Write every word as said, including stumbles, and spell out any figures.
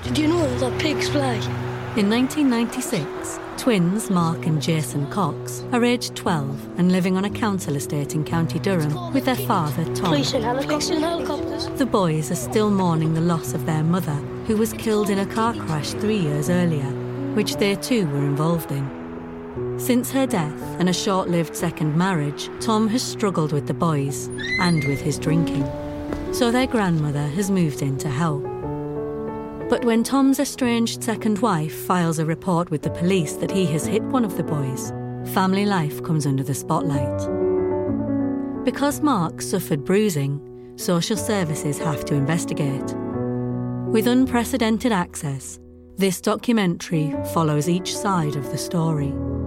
Did you know that pigs fly? In nineteen ninety-six, twins Mark and Jason Cox are aged twelve and living on a council estate in County Durham with their father, Tom. Police and helicopters. and helicopters. The boys are still mourning the loss of their mother, who was killed in a car crash three years earlier, which they too were involved in. Since her death and a short-lived second marriage, Tom has struggled with the boys and with his drinking. So their grandmother has moved in to help. But when Tom's estranged second wife files a report with the police that he has hit one of the boys, family life comes under the spotlight. Because Mark suffered bruising, social services have to investigate. With unprecedented access, this documentary follows each side of the story.